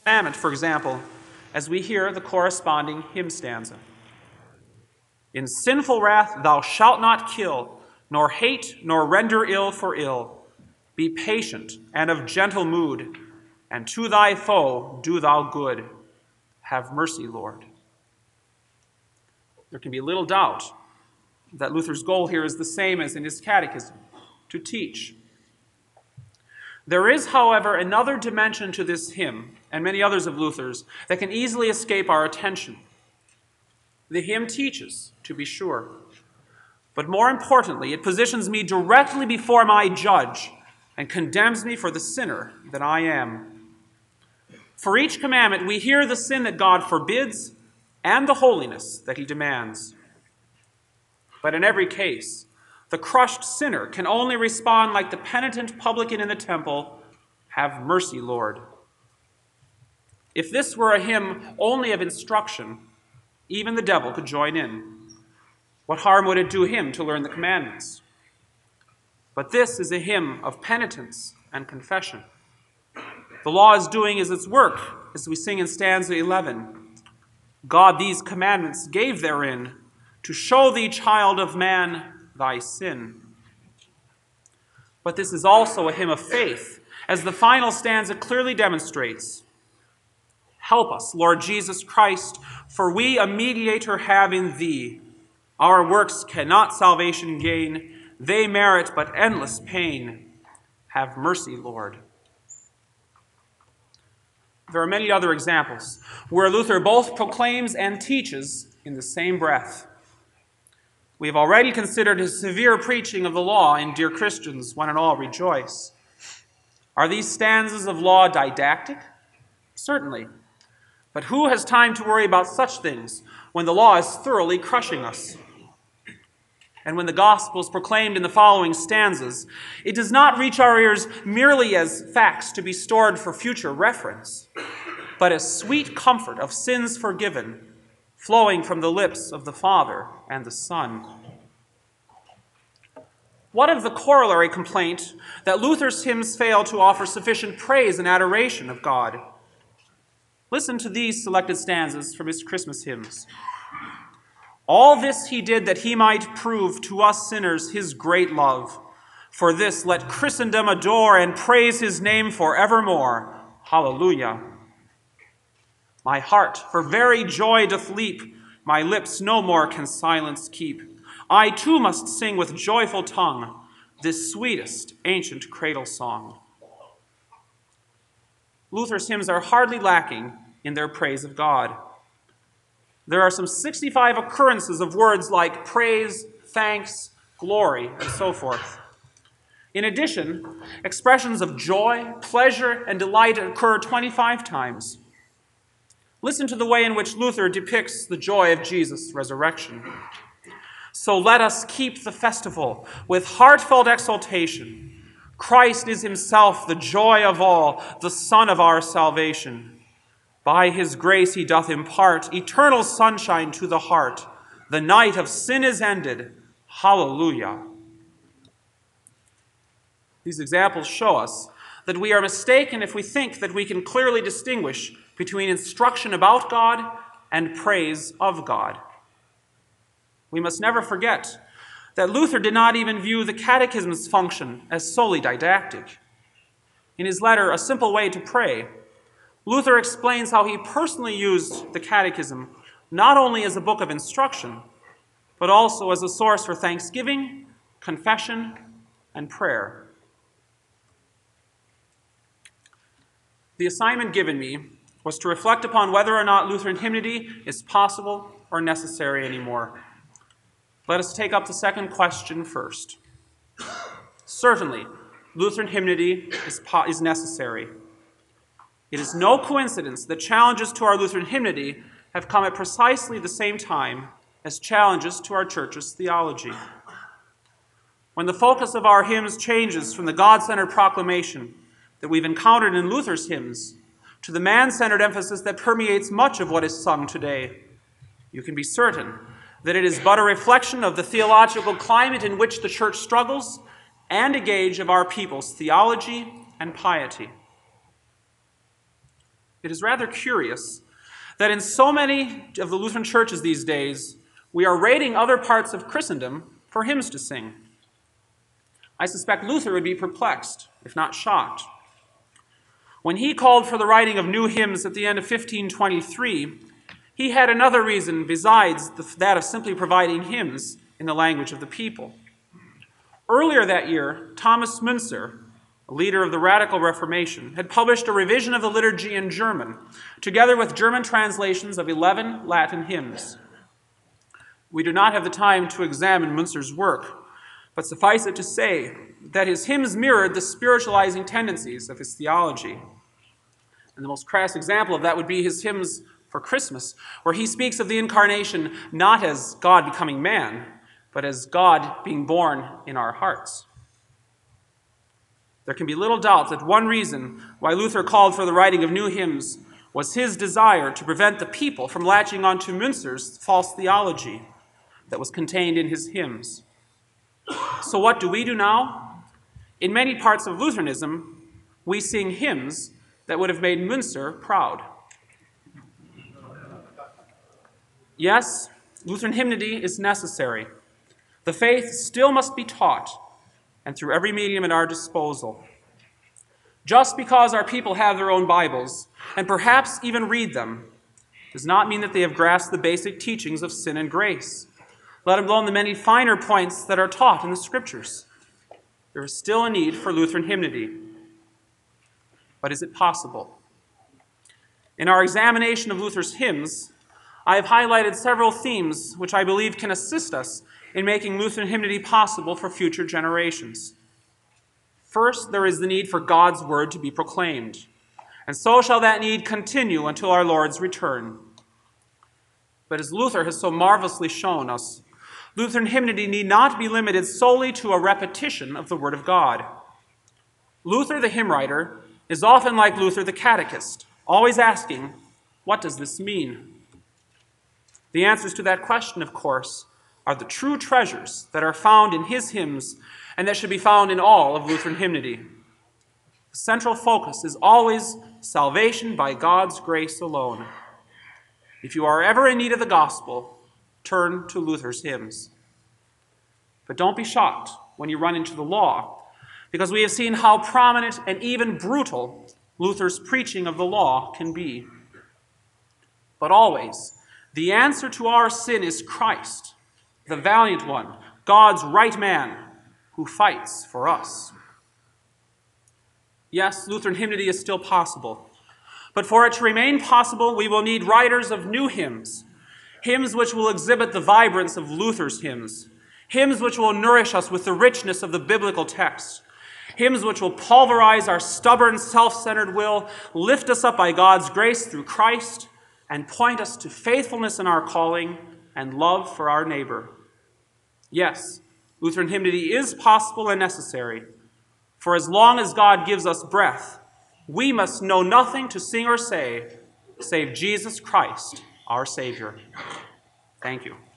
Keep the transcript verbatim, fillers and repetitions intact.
Commandment, for example, as we hear the corresponding hymn stanza. In sinful wrath thou shalt not kill, nor hate, nor render ill for ill. Be patient and of gentle mood, and to thy foe do thou good. Have mercy, Lord. There can be little doubt that Luther's goal here is the same as in his catechism, to teach. There is, however, another dimension to this hymn, and many others of Luther's, that can easily escape our attention. The hymn teaches, to be sure, but more importantly, it positions me directly before my judge and condemns me for the sinner that I am. For each commandment, we hear the sin that God forbids and the holiness that he demands. But in every case, the crushed sinner can only respond like the penitent publican in the temple, "Have mercy, Lord." If this were a hymn only of instruction, even the devil could join in. What harm would it do him to learn the commandments? But this is a hymn of penitence and confession. The law is doing as its work, as we sing in stanza eleven. God these commandments gave therein to show thee, child of man, thy sin. But this is also a hymn of faith, as the final stanza clearly demonstrates. Help us, Lord Jesus Christ, for we a mediator have in thee. Our works cannot salvation gain, they merit but endless pain. Have mercy, Lord. There are many other examples where Luther both proclaims and teaches in the same breath. We have already considered his severe preaching of the law in Dear Christians, One and All Rejoice. Are these stanzas of law didactic? Certainly. But who has time to worry about such things when the law is thoroughly crushing us? And when the gospel is proclaimed in the following stanzas, it does not reach our ears merely as facts to be stored for future reference, but as sweet comfort of sins forgiven, flowing from the lips of the Father and the Son. What of the corollary complaint that Luther's hymns fail to offer sufficient praise and adoration of God? Listen to these selected stanzas from his Christmas hymns. All this he did that he might prove to us sinners his great love. For this let Christendom adore and praise his name forevermore. Hallelujah. My heart for very joy doth leap. My lips no more can silence keep. I too must sing with joyful tongue this sweetest ancient cradle song. Luther's hymns are hardly lacking in their praise of God. There are some sixty-five occurrences of words like praise, thanks, glory, and so forth. In addition, expressions of joy, pleasure, and delight occur twenty-five times. Listen to the way in which Luther depicts the joy of Jesus' resurrection. So let us keep the festival with heartfelt exultation. Christ is himself the joy of all, the Son of our salvation. By his grace he doth impart eternal sunshine to the heart. The night of sin is ended. Hallelujah. These examples show us that we are mistaken if we think that we can clearly distinguish between instruction about God and praise of God. We must never forget that Luther did not even view the catechism's function as solely didactic. In his letter, A Simple Way to Pray, Luther explains how he personally used the catechism not only as a book of instruction, but also as a source for thanksgiving, confession, and prayer. The assignment given me was to reflect upon whether or not Lutheran hymnody is possible or necessary anymore. Let us take up the second question first. Certainly, Lutheran hymnody is, po- is necessary. It is no coincidence that challenges to our Lutheran hymnody have come at precisely the same time as challenges to our church's theology. When the focus of our hymns changes from the God-centered proclamation that we've encountered in Luther's hymns to the man-centered emphasis that permeates much of what is sung today, you can be certain that it is but a reflection of the theological climate in which the church struggles and a gauge of our people's theology and piety. it is rather curious that in so many of the Lutheran churches these days, we are raiding other parts of Christendom for hymns to sing. I suspect Luther would be perplexed, if not shocked. When he called for the writing of new hymns at the end of fifteen twenty-three, he had another reason besides that of simply providing hymns in the language of the people. Earlier that year, Thomas Müntzer, a leader of the Radical Reformation, had published a revision of the liturgy in German, together with German translations of eleven Latin hymns. We do not have the time to examine Münzer's work, but suffice it to say that his hymns mirrored the spiritualizing tendencies of his theology. And the most crass example of that would be his hymns for Christmas, where he speaks of the incarnation not as God becoming man, but as God being born in our hearts. There can be little doubt that one reason why Luther called for the writing of new hymns was his desire to prevent the people from latching onto Münzer's false theology that was contained in his hymns. So what do we do now? In many parts of Lutheranism, we sing hymns that would have made Münzer proud. Yes, Lutheran hymnody is necessary. The faith still must be taught, and through every medium at our disposal. Just because our people have their own Bibles, and perhaps even read them, does not mean that they have grasped the basic teachings of sin and grace, let alone the many finer points that are taught in the Scriptures. There is still a need for Lutheran hymnody. But is it possible? In our examination of Luther's hymns, I have highlighted several themes which I believe can assist us in making Lutheran hymnody possible for future generations. First, there is the need for God's word to be proclaimed, and so shall that need continue until our Lord's return. But as Luther has so marvelously shown us, Lutheran hymnody need not be limited solely to a repetition of the Word of God. Luther, the hymn writer, is often like Luther, the catechist, always asking, what does this mean? The answers to that question, of course, are the true treasures that are found in his hymns and that should be found in all of Lutheran hymnody. The central focus is always salvation by God's grace alone. If you are ever in need of the gospel, turn to Luther's hymns. But don't be shocked when you run into the law, because we have seen how prominent and even brutal Luther's preaching of the law can be. But always, the answer to our sin is Christ, the valiant one, God's right man, who fights for us. Yes, Lutheran hymnody is still possible, but for it to remain possible, we will need writers of new hymns, hymns which will exhibit the vibrance of Luther's hymns, hymns which will nourish us with the richness of the biblical text, hymns which will pulverize our stubborn, self-centered will, lift us up by God's grace through Christ, and point us to faithfulness in our calling and love for our neighbor. Yes, Lutheran hymnody is possible and necessary, for as long as God gives us breath, we must know nothing to sing or say save Jesus Christ, our Savior. Thank you.